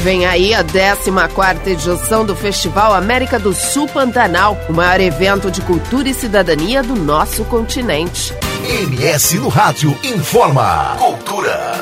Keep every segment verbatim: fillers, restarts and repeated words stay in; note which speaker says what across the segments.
Speaker 1: Vem aí a décima quarta edição do Festival América do Sul Pantanal, o maior evento de cultura e cidadania do nosso continente.
Speaker 2: M S no Rádio informa. Cultura.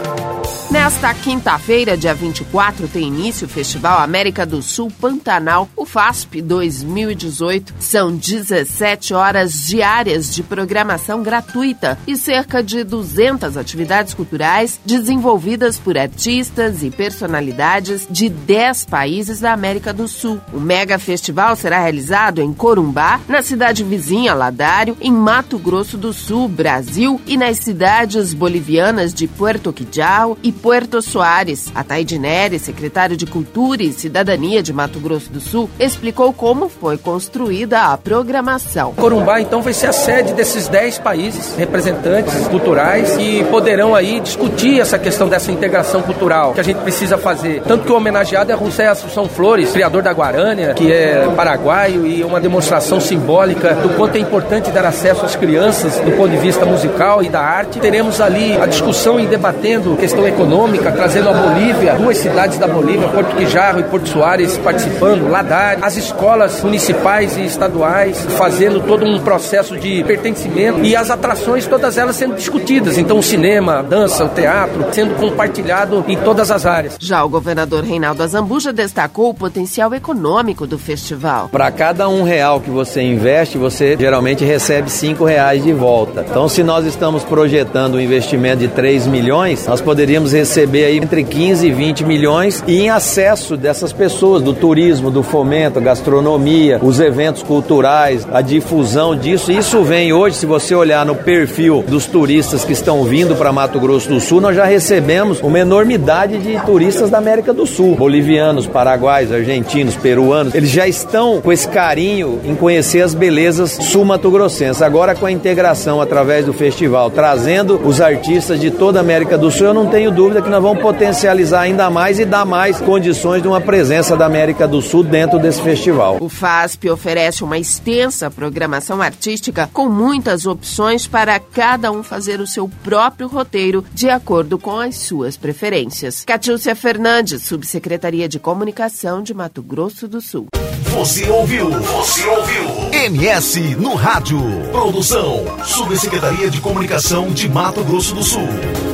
Speaker 1: Nesta quinta-feira, dia vinte e quatro, tem início o Festival América do Sul Pantanal, o FASP dois mil e dezoito. São dezessete horas diárias de programação gratuita e cerca de duzentas atividades culturais desenvolvidas por artistas e personalidades de dez países da América do Sul. O mega festival será realizado em Corumbá, na cidade vizinha Ladário, em Mato Grosso do Sul, Brasil, e nas cidades bolivianas de Puerto Quijao e Puerto Soares. A Taide Nery, secretário de Cultura e Cidadania de Mato Grosso do Sul, explicou como foi construída a programação.
Speaker 3: Corumbá, então, vai ser a sede desses dez países, representantes culturais, que poderão aí discutir essa questão dessa integração cultural que a gente precisa fazer. Tanto que o homenageado é José Assunção Flores, criador da Guarânia, que é paraguaio, e uma demonstração simbólica do quanto é importante dar acesso às crianças do ponto de vista musical e da arte. Teremos ali a discussão e debatendo questão econômica, trazendo a Bolívia, duas cidades da Bolívia, Porto Quijao e Porto Soares participando, Ladário, as escolas municipais e estaduais fazendo todo um processo de pertencimento e as atrações, todas elas sendo discutidas. Então o cinema, a dança, o teatro, sendo compartilhado em todas as áreas.
Speaker 1: Já o governador Reinaldo Azambuja destacou o potencial econômico do festival.
Speaker 4: Para cada um real que você investe, você geralmente recebe cinco reais de volta. Então, se nós estamos projetando um investimento de três milhões, nós poderíamos receber aí entre quinze e vinte milhões e em acesso dessas pessoas, do turismo, do fomento, gastronomia, os eventos culturais, a difusão disso. Isso vem hoje, se você olhar no perfil dos turistas que estão vindo para Mato Grosso do Sul, nós já recebemos uma enormidade de turistas da América do Sul, bolivianos, paraguaios, argentinos, peruanos. Eles já estão com esse carinho em conhecer as belezas sul-mato-grossenses. Agora, com a integração através do festival, trazendo os artistas de toda a América do Sul, eu não tenho dúvida que nós vamos potencializar ainda mais e dar mais condições de uma presença da América do Sul dentro desse festival.
Speaker 1: O FASP oferece uma extensa programação artística com muitas opções para cada um fazer o seu próprio roteiro de acordo com as suas preferências. Catiúcia Fernandes, Subsecretaria de Comunicação de Mato Grosso do Sul.
Speaker 2: Você ouviu? Você ouviu? M S no Rádio. Produção, Subsecretaria de Comunicação de Mato Grosso do Sul.